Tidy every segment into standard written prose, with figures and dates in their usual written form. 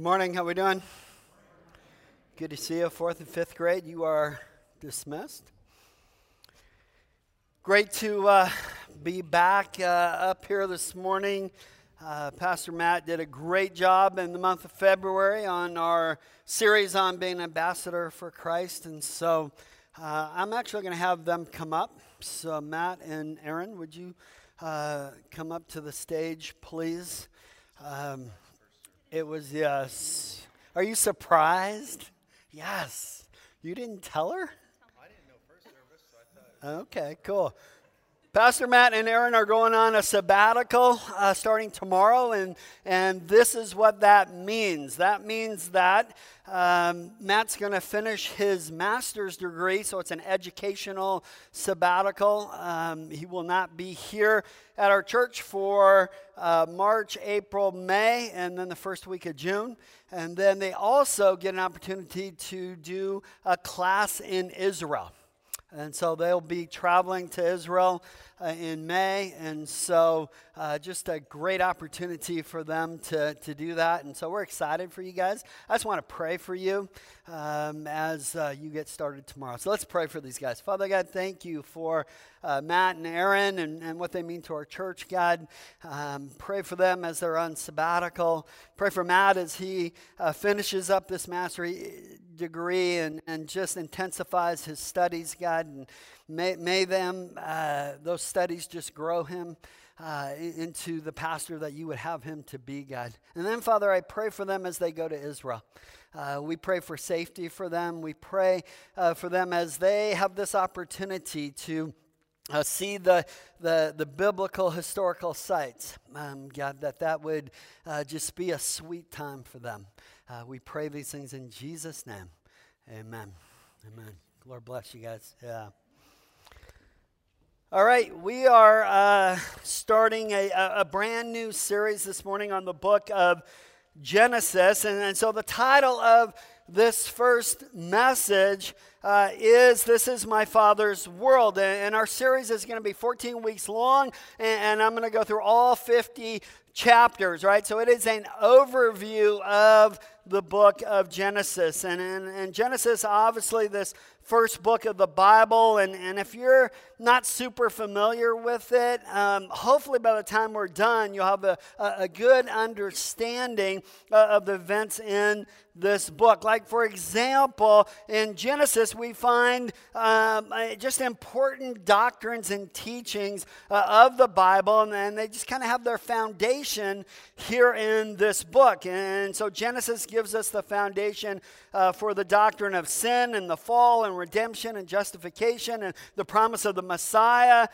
Good morning. How we doing? Good to see you. 4th and 5th grade, you are dismissed. Great to be back up here this morning. Pastor Matt did a great job in the month of February on our series on being an ambassador for Christ. And so I'm actually going to have them come up. So Matt and Aaron, would you come up to the stage, please? It was, yes. Are you surprised? Yes. You didn't tell her? I didn't know first service, so I thought. Okay, cool. Pastor Matt and Aaron are going on a sabbatical starting tomorrow, and this is what that means. That means that Matt's going to finish his master's degree, so it's an educational sabbatical. He will not be here at our church for March, April, May, and then the first week of June. And then they also get an opportunity to do a class in Israel. And so they'll be traveling to Israel in May, and so just a great opportunity for them to do that. And so we're excited for you guys. I just want to pray for you as you get started tomorrow. So let's pray for these guys. Father God, thank you for Matt and Aaron and what they mean to our church, God. Pray for them as they're on sabbatical. Pray for Matt as he finishes up this master's degree and just intensifies his studies, God. And may them, those studies just grow him into the pastor that you would have him to be, God. And then, Father, I pray for them as they go to Israel. We pray for safety for them. We pray for them as they have this opportunity to see the biblical historical sites. God, that would just be a sweet time for them. We pray these things in Jesus' name. Amen. Amen. Lord bless you guys. Yeah. All right, we are starting a brand new series this morning on the book of Genesis. And so the title of this first message is This Is My Father's World. And our series is going to be 14 weeks long, and I'm going to go through all 50 chapters, right? So it is an overview of the book of Genesis. And Genesis, obviously, this first book of the Bible. And if you're not super familiar with it, hopefully by the time we're done, you'll have a good understanding of the events in this book. Like, for example, in Genesis, we find just important doctrines and teachings of the Bible, and they just kind of have their foundation here in this book. And so Genesis gives us the foundation for the doctrine of sin and the fall and redemption and justification and the promise of the Messiah,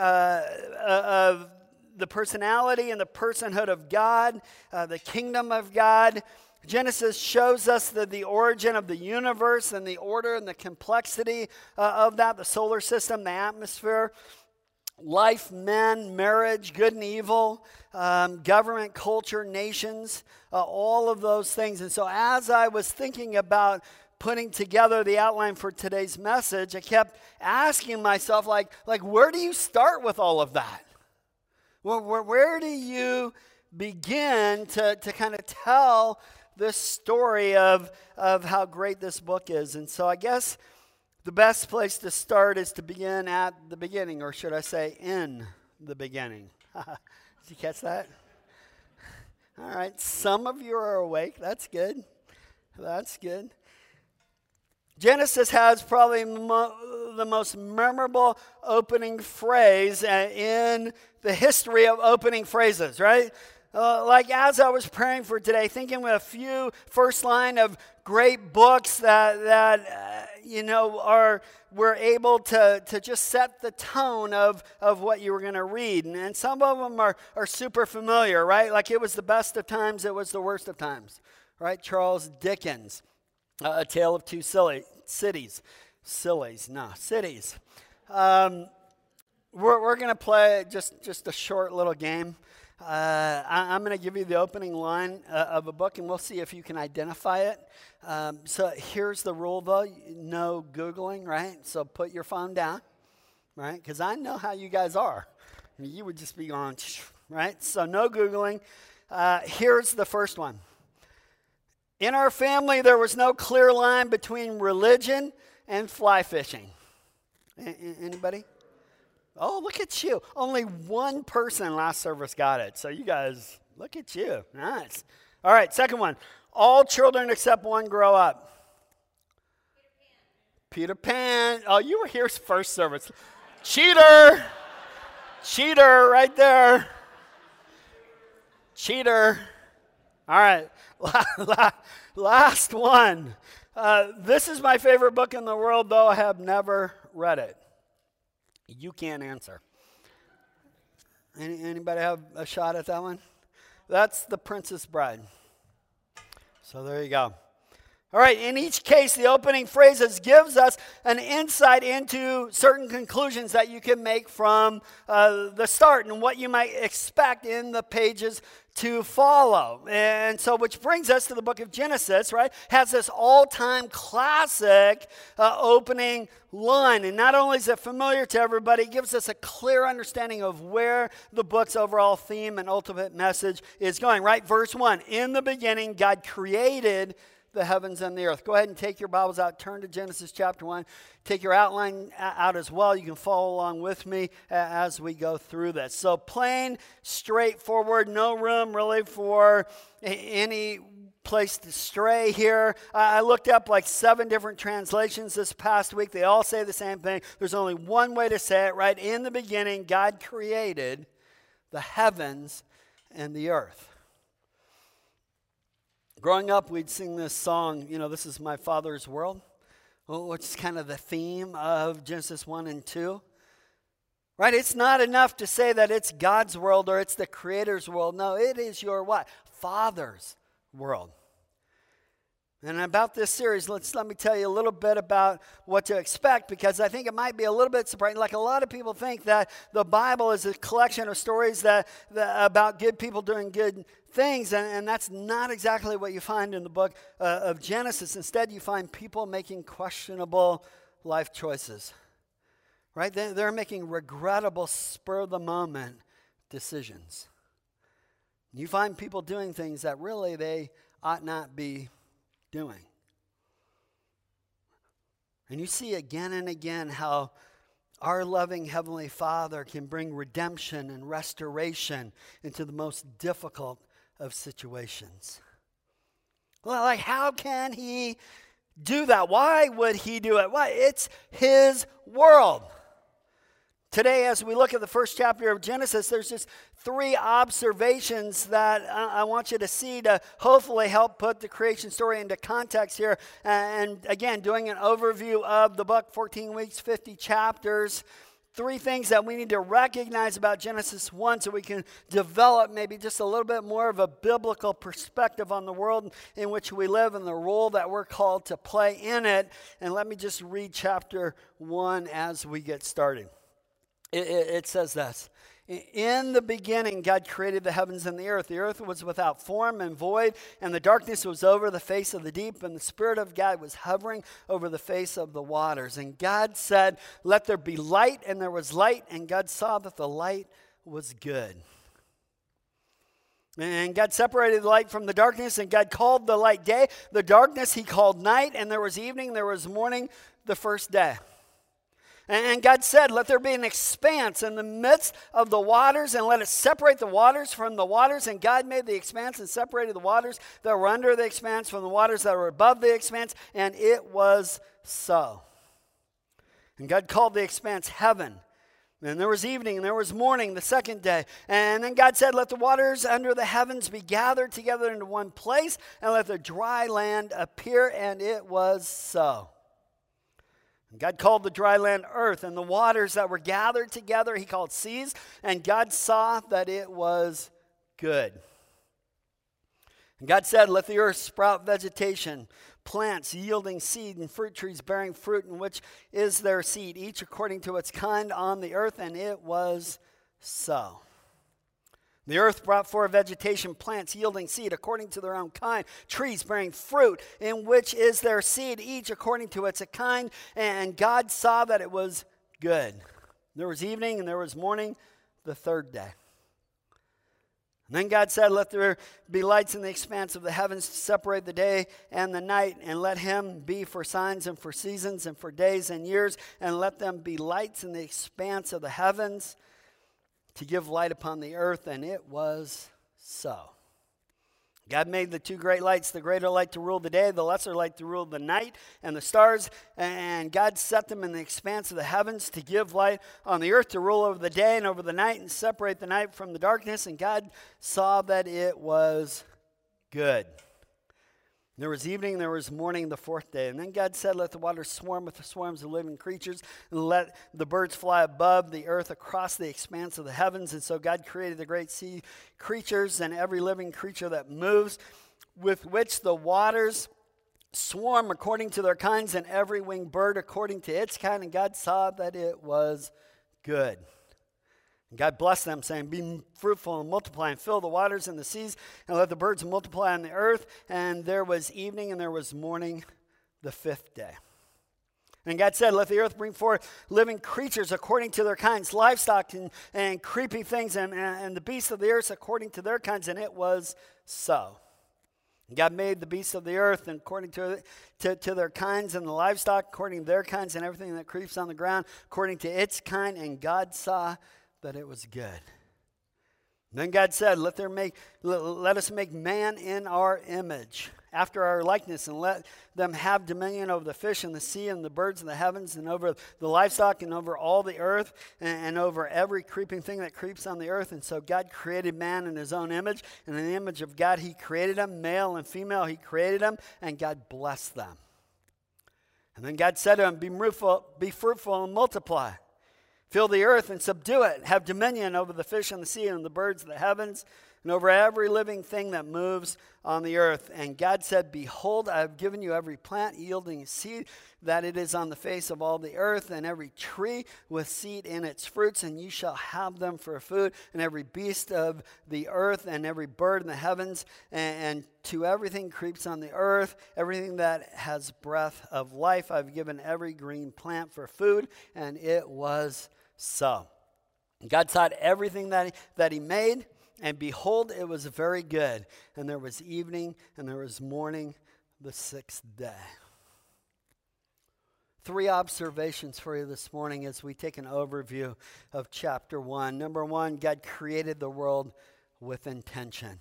of the personality and the personhood of God, the kingdom of God. Genesis shows us the origin of the universe and the order and the complexity of that, the solar system, the atmosphere, life, men, marriage, good and evil, government, culture, nations, all of those things. And so as I was thinking about putting together the outline for today's message, I kept asking myself, like where do you start with all of that? Where do you begin to kind of tell this story of how great this book is? And so I guess the best place to start is to begin at the beginning, or should I say in the beginning. Did you catch that? All right, some of you are awake. That's good. That's good. Genesis has probably the most memorable opening phrase in the history of opening phrases, right? Like as I was praying for today, thinking of a few first line of great books that were able to just set the tone of what you were going to read. And some of them are super familiar, right? Like it was the best of times, it was the worst of times, right? Charles Dickens, A Tale of Two Cities. We're going to play just a short little game. I'm going to give you the opening line of a book, and we'll see if you can identify it. So here's the rule, though. No Googling, right? So put your phone down, right? Because I know how you guys are. You would just be going, right? So no Googling. Here's the first one. In our family, there was no clear line between religion and fly fishing. Anybody? Oh, look at you. Only one person last service got it. So you guys, look at you. Nice. All right, second one. All children except one grow up. Peter Pan. Oh, you were here first service. Cheater. Cheater right there. Cheater. All right. Last one. This is my favorite book in the world, though I have never read it. You can't answer. Anybody have a shot at that one? That's The Princess Bride. So there you go. All right, in each case, the opening phrases gives us an insight into certain conclusions that you can make from the start and what you might expect in the pages to follow. And so, which brings us to the book of Genesis, right? Has this all-time classic opening line. And not only is it familiar to everybody, it gives us a clear understanding of where the book's overall theme and ultimate message is going, right? Verse 1, in the beginning, God created the heavens and the earth. Go ahead and take your Bibles out. Turn to Genesis chapter 1. Take your outline out as well. You can follow along with me as we go through this. So plain, straightforward, no room really for any place to stray here. I looked up like 7 different translations this past week. They all say the same thing. There's only one way to say it, right? In the beginning, God created the heavens and the earth. Growing up, we'd sing this song, This Is My Father's World, which is kind of the theme of Genesis 1 and 2. Right? It's not enough to say that it's God's world or it's the Creator's world. No, it is your what? Father's world. And about this series, let me tell you a little bit about what to expect, because I think it might be a little bit surprising. Like a lot of people think that the Bible is a collection of stories that about good people doing good things, and that's not exactly what you find in the book of Genesis. Instead, you find people making questionable life choices. Right? They're making regrettable, spur-of-the-moment decisions. You find people doing things that really they ought not be doing. And you see again and again how our loving Heavenly Father can bring redemption and restoration into the most difficult of situations. Well, like, how can He do that? Why would He do it? Why? It's His world. Today, as we look at the first chapter of Genesis, there's just 3 observations that I want you to see to hopefully help put the creation story into context here. And again, doing an overview of the book, 14 weeks, 50 chapters. 3 things that we need to recognize about Genesis 1 so we can develop maybe just a little bit more of a biblical perspective on the world in which we live and the role that we're called to play in it. And let me just read chapter 1 as we get started. It says this: in the beginning, God created the heavens and the earth. The earth was without form and void, and the darkness was over the face of the deep, and the Spirit of God was hovering over the face of the waters. And God said, "Let there be light," and there was light, and God saw that the light was good. And God separated the light from the darkness, and God called the light day. The darkness He called night, and there was evening, there was morning, the first day. And God said, "Let there be an expanse in the midst of the waters, and let it separate the waters from the waters." And God made the expanse and separated the waters that were under the expanse from the waters that were above the expanse, and it was so. And God called the expanse heaven. And there was evening and there was morning the second day. And then God said, "Let the waters under the heavens be gathered together into one place, and let the dry land appear." And it was so. God called the dry land earth, and the waters that were gathered together He called seas, and God saw that it was good. And God said, "Let the earth sprout vegetation, plants yielding seed, and fruit trees bearing fruit, in which is their seed, each according to its kind on the earth." And it was so. The earth brought forth vegetation, plants yielding seed according to their own kind, trees bearing fruit, in which is their seed, each according to its kind. And God saw that it was good. There was evening and there was morning the third day. And then God said, let there be lights in the expanse of the heavens to separate the day and the night, and let him be for signs and for seasons and for days and years, and let them be lights in the expanse of the heavens to give light upon the earth. And it was so. God made the two great lights, the greater light to rule the day, the lesser light to rule the night, and the stars. And God set them in the expanse of the heavens to give light on the earth, to rule over the day and over the night, and separate the night from the darkness. And God saw that it was good. There was evening, there was morning, the fourth day. And then God said, let the waters swarm with the swarms of living creatures, and let the birds fly above the earth across the expanse of the heavens. And so God created the great sea creatures and every living creature that moves, with which the waters swarm according to their kinds, and every winged bird according to its kind. And God saw that it was good. And God blessed them, saying, be fruitful and multiply, and fill the waters and the seas, and let the birds multiply on the earth. And there was evening and there was morning the fifth day. And God said, let the earth bring forth living creatures according to their kinds, livestock and creeping things, and the beasts of the earth according to their kinds. And it was so. God made the beasts of the earth and according to their kinds, and the livestock according to their kinds, and everything that creeps on the ground according to its kind. And God saw that it was good. Then God said, let us make man in our image, after our likeness, and let them have dominion over the fish in the sea and the birds of the heavens, and over the livestock, and over all the earth, and over every creeping thing that creeps on the earth. And so God created man in his own image, and in the image of God he created him, male and female he created them, and God blessed them. And then God said to him, be fruitful and multiply. Fill the earth and subdue it. Have dominion over the fish in the sea and the birds of the heavens, and over every living thing that moves on the earth. And God said, behold, I have given you every plant yielding seed that it is on the face of all the earth, and every tree with seed in its fruits, and you shall have them for food, and every beast of the earth, and every bird in the heavens, and to everything creeps on the earth, everything that has breath of life, I've given every green plant for food. And it was so. God saw everything that he made, and behold, it was very good. And there was evening, and there was morning, the sixth day. 3 observations for you this morning as we take an overview of chapter 1. Number 1, God created the world with intention.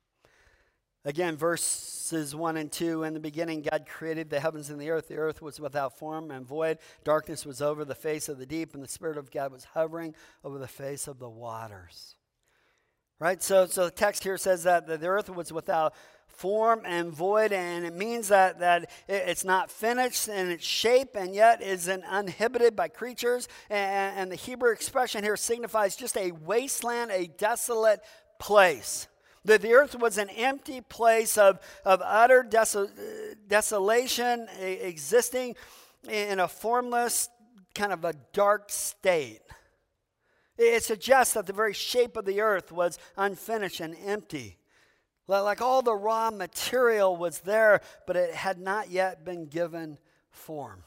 Again, verses 1 and 2, in the beginning, God created the heavens and the earth. The earth was without form and void. Darkness was over the face of the deep, and the Spirit of God was hovering over the face of the waters. Right? So the text here says that the earth was without form and void, and it means that it's not finished in its shape, and yet isn't uninhibited by creatures. And the Hebrew expression here signifies just a wasteland, a desolate place. That the earth was an empty place of utter desolation, existing in a formless, kind of a dark state. It suggests that the very shape of the earth was unfinished and empty. Like all the raw material was there, but it had not yet been given form.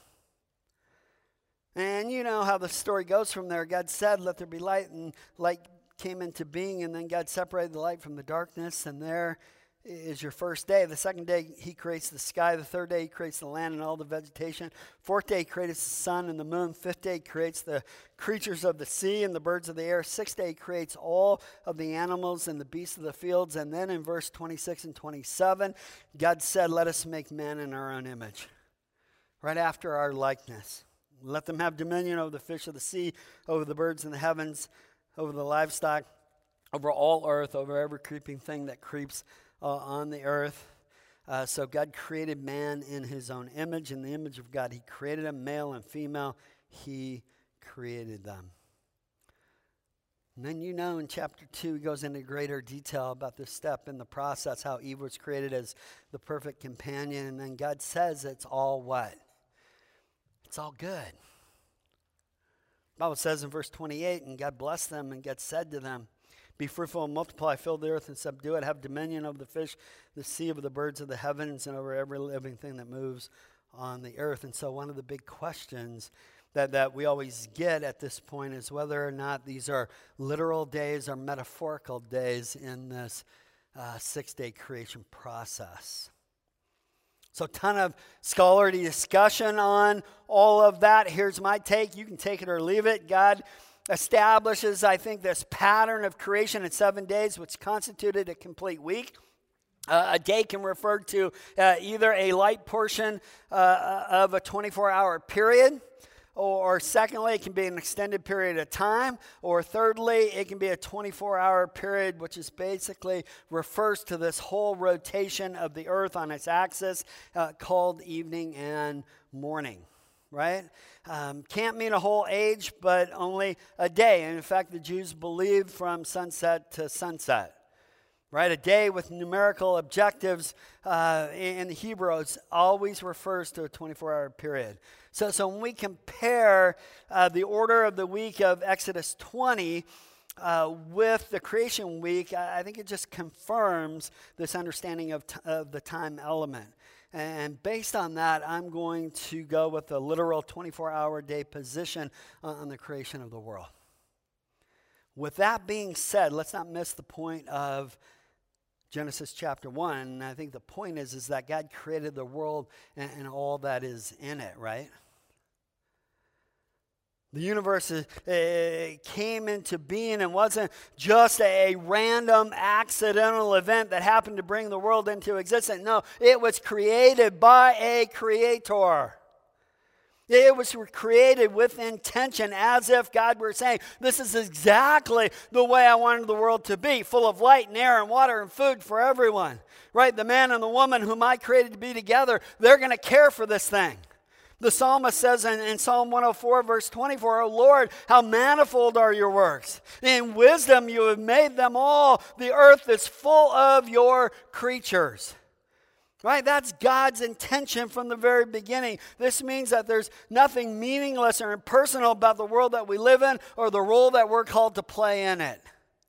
And you know how the story goes from there. God said, let there be light, and light came into being, and then God separated the light from the darkness, and there is your first day. The second day, he creates the sky. The third day, he creates the land and all the vegetation. Fourth day, he creates the sun and the moon. Fifth day, he creates the creatures of the sea and the birds of the air. Sixth day, he creates all of the animals and the beasts of the fields. And then in verse 26 and 27, God said, let us make man in our own image, right after our likeness. Let them have dominion over the fish of the sea, over the birds in the heavens, over the livestock, over all earth, over every creeping thing that creeps on the earth. So God created man in his own image. In the image of God, he created them, male and female. He created them. And then in chapter 2, he goes into greater detail about this step in the process, how Eve was created as the perfect companion. And then God says it's all what? It's all good. The Bible says in verse 28, and God blessed them, and God said to them, be fruitful and multiply, fill the earth and subdue it, have dominion over the fish, the sea, over the birds of the heavens, and over every living thing that moves on the earth. And so one of the big questions that we always get at this point is whether or not these are literal days or metaphorical days in this 6-day creation process. So a ton of scholarly discussion on all of that. Here's my take. You can take it or leave it. God establishes, I think, this pattern of creation in 7 days, which constituted a complete week. A day can refer to either a light portion of a 24-hour period, or secondly, it can be an extended period of time, or thirdly, it can be a 24-hour period, which is basically refers to this whole rotation of the earth on its axis called evening and morning, right? Can't mean a whole age, but only a day. And in fact, the Jews believed from sunset to sunset. Right, a day with numerical objectives in the Hebrew always refers to a 24-hour period. So when we compare the order of the week of Exodus 20 with the creation week, I think it just confirms this understanding of the time element. And based on that, I'm going to go with the literal 24-hour day position on the creation of the world. With that being said, let's not miss the point of Genesis chapter 1. And I think the point is that God created the world and all that is in it, right? The universe came into being and wasn't just a random accidental event that happened to bring the world into existence. No, it was created by a creator. It was created with intention, as if God were saying, this is exactly the way I wanted the world to be, full of light and air and water and food for everyone. Right? The man and the woman whom I created to be together, they're going to care for this thing. The psalmist says in Psalm 104, verse 24, "O Lord, how manifold are your works. In wisdom you have made them all. The earth is full of your creatures." Right? That's God's intention from the very beginning. This means that there's nothing meaningless or impersonal about the world that we live in or the role that we're called to play in it.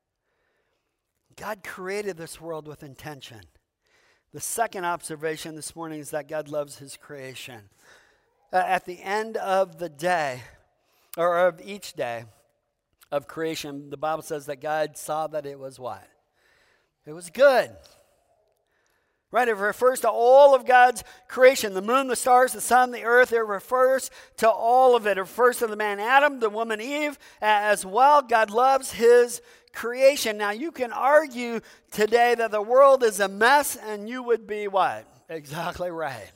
God created this world with intention. The second observation this morning is that God loves his creation. At the end of the day, or of each day of creation, the Bible says that God saw that it was what? It was good. Right, it refers to all of God's creation, the moon, the stars, the sun, the earth. It refers to all of it. It refers to the man Adam, the woman Eve as well. God loves his creation. Now, you can argue today that the world is a mess, and you would be what? Exactly right.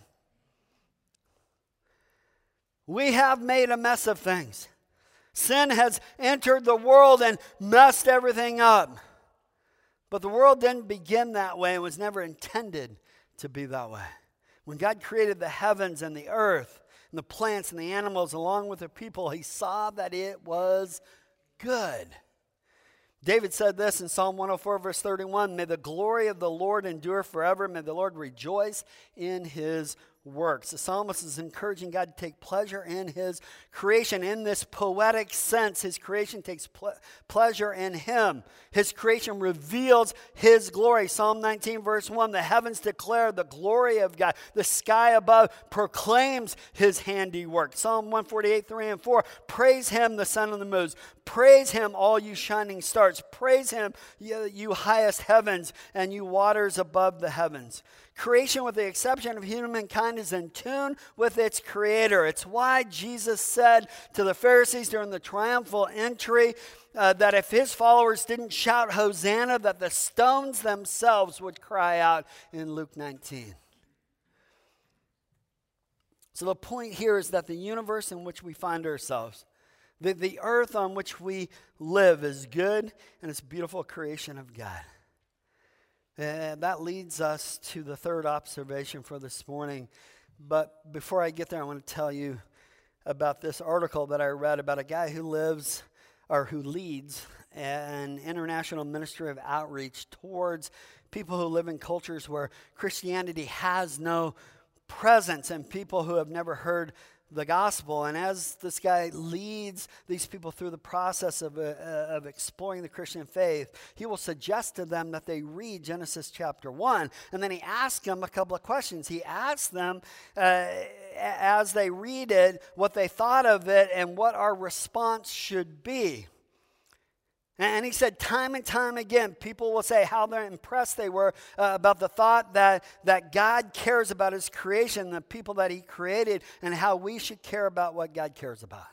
We have made a mess of things. Sin has entered the world and messed everything up. But the world didn't begin that way and was never intended to be that way. When God created the heavens and the earth and the plants and the animals along with the people, he saw that it was good. David said this in Psalm 104, verse 31, "May the glory of the Lord endure forever. May the Lord rejoice in his works." The psalmist is encouraging God to take pleasure in his creation. In this poetic sense, his creation takes pleasure in him. His creation reveals his glory. Psalm 19, verse 1, "The heavens declare the glory of God. The sky above proclaims his handiwork." Psalm 148, 3 and 4, "Praise him, the sun and the moon. Praise him, all you shining stars. Praise him, you highest heavens and you waters above the heavens." Creation, with the exception of humankind, is in tune with its creator. It's why Jesus said to the Pharisees during the triumphal entry that if his followers didn't shout Hosanna, that the stones themselves would cry out in Luke 19. So the point here is that the universe in which we find ourselves, the earth on which we live, is good and it's a beautiful creation of God. And that leads us to the third observation for this morning. But before I get there, I want to tell you about this article that I read about a guy who leads an international ministry of outreach towards people who live in cultures where Christianity has no presence and people who have never heard the gospel. And as this guy leads these people through the process of exploring the Christian faith, he will suggest to them that they read Genesis chapter 1. And then he asks them a couple of questions. He asks them, as they read it, what they thought of it and what our response should be. And he said time and time again, people will say how they're impressed they were about the thought that God cares about his creation, the people that he created, and how we should care about what God cares about.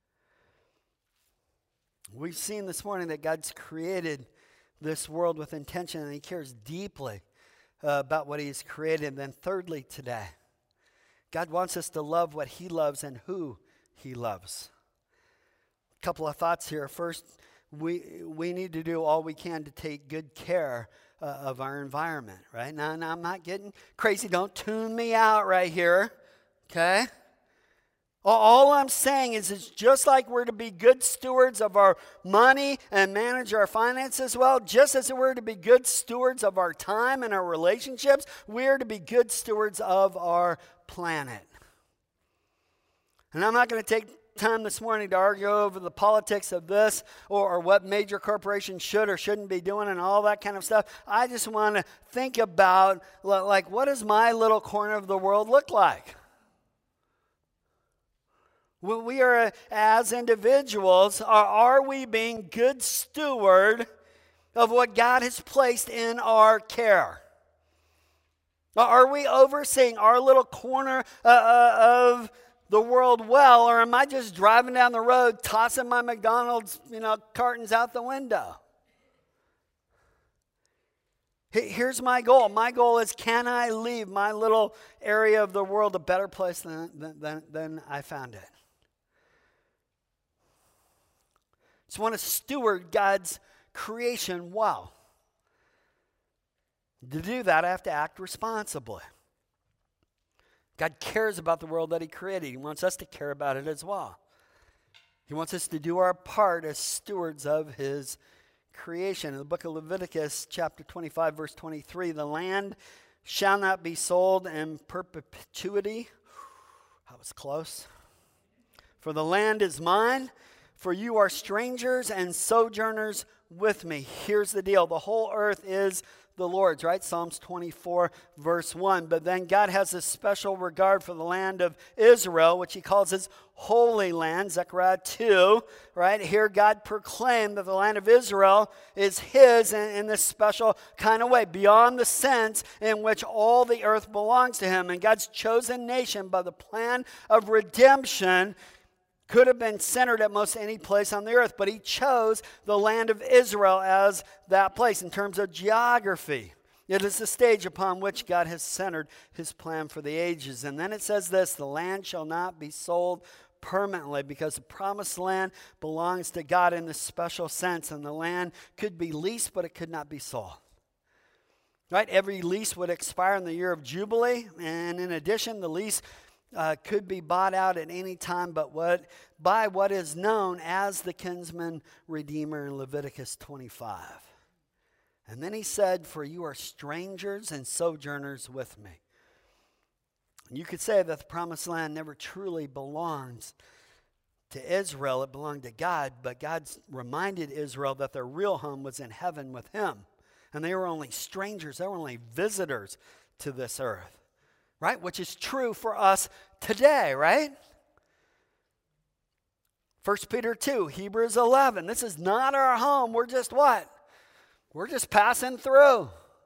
We've seen this morning that God's created this world with intention, and he cares deeply about what he's created. And then thirdly today, God wants us to love what he loves and who he loves. A couple of thoughts here. First, we need to do all we can to take good care of our environment, right? Now, I'm not getting crazy. Don't tune me out right here, okay? All I'm saying is it's just like we're to be good stewards of our money and manage our finances well, just as we're to be good stewards of our time and our relationships, we're to be good stewards of our planet. And I'm not going to take time this morning to argue over the politics of this or what major corporations should or shouldn't be doing and all that kind of stuff. I just want to think about, like, what does my little corner of the world look like? When we are, as individuals, are we being good steward of what God has placed in our care? Are we overseeing our little corner of the world well, or am I just driving down the road, tossing my McDonald's, cartons out the window? Here's my goal. My goal is, can I leave my little area of the world a better place than I found it? Just want to steward God's creation well. To do that, I have to act responsibly. God cares about the world that he created. He wants us to care about it as well. He wants us to do our part as stewards of his creation. In the book of Leviticus, chapter 25, verse 23, the land shall not be sold in perpetuity. That was close. For the land is mine, for you are strangers and sojourners with me. Here's the deal. The whole earth is the Lord's, right? Psalms 24, verse 1. But then God has a special regard for the land of Israel, which he calls his holy land, Zechariah 2, right? Here God proclaimed that the land of Israel is his in this special kind of way, beyond the sense in which all the earth belongs to him. And God's chosen nation, by the plan of redemption, could have been centered at most any place on the earth, but he chose the land of Israel as that place in terms of geography. It is the stage upon which God has centered his plan for the ages. And then it says this, the land shall not be sold permanently, because the promised land belongs to God in this special sense, and the land could be leased, but it could not be sold. Right? Every lease would expire in the year of Jubilee, and in addition, the lease could be bought out at any time by what is known as the kinsman redeemer in Leviticus 25. And then he said, for you are strangers and sojourners with me. And you could say that the promised land never truly belongs to Israel. It belonged to God, but God reminded Israel that their real home was in heaven with him. And they were only strangers, they were only visitors to this earth. Right? Which is true for us today, right? 1 Peter 2, Hebrews 11. This is not our home. We're just what? We're just passing through.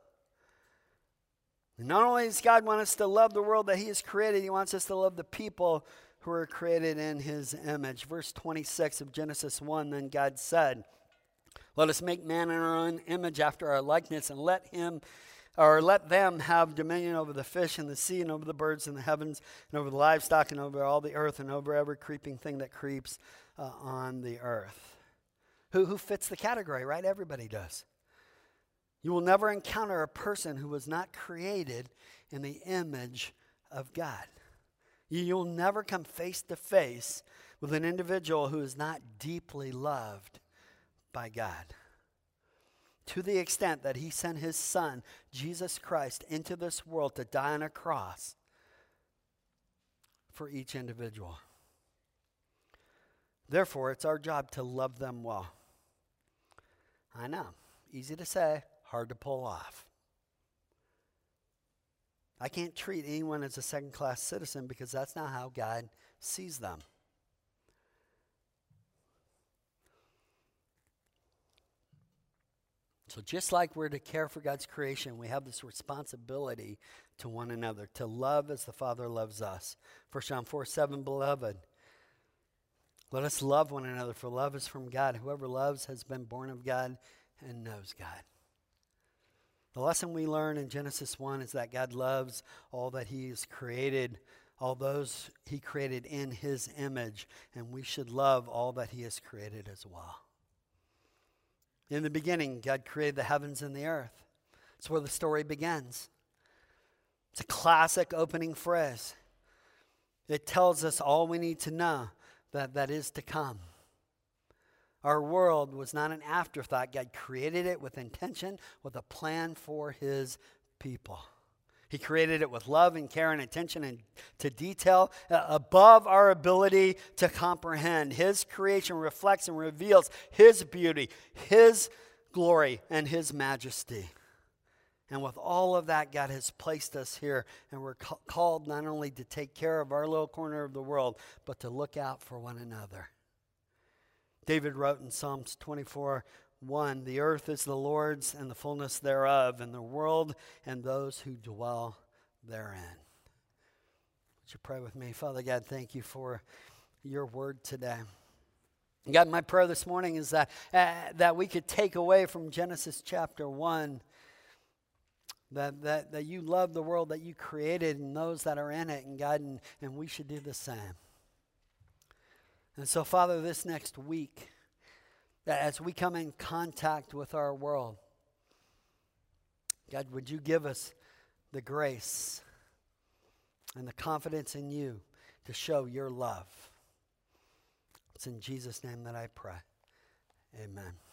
And not only does God want us to love the world that he has created, he wants us to love the people who are created in his image. Verse 26 of Genesis 1, then God said, let us make man in our own image after our likeness, and let them have dominion over the fish in the sea, and over the birds in the heavens, and over the livestock, and over all the earth, and over every creeping thing that creeps on the earth. Who fits the category, right? Everybody does. You will never encounter a person who was not created in the image of God. You'll never come face to face with an individual who is not deeply loved by God. To the extent that he sent his son, Jesus Christ, into this world to die on a cross for each individual. Therefore, it's our job to love them well. I know, easy to say, hard to pull off. I can't treat anyone as a second-class citizen because that's not how God sees them. So just like we're to care for God's creation, we have this responsibility to one another, to love as the Father loves us. 1 John 4:7, beloved, let us love one another, for love is from God. Whoever loves has been born of God and knows God. The lesson we learn in Genesis 1 is that God loves all that he has created, all those he created in his image, and we should love all that he has created as well. In the beginning, God created the heavens and the earth. That's where the story begins. It's a classic opening phrase. It tells us all we need to know that is to come. Our world was not an afterthought. God created it with intention, with a plan for his people. He created it with love and care and attention and to detail above our ability to comprehend. His creation reflects and reveals his beauty, his glory, and his majesty. And with all of that, God has placed us here, and we're called not only to take care of our little corner of the world, but to look out for one another. David wrote in Psalms 24:1, the earth is the Lord's and the fullness thereof, and the world and those who dwell therein. Would you pray with me? Father God, thank you for your word today. God, my prayer this morning is that we could take away from Genesis chapter 1 that you love the world that you created and those that are in it, and God, and we should do the same. And so, Father, this next week, that as we come in contact with our world, God, would you give us the grace and the confidence in you to show your love? It's in Jesus' name that I pray. Amen.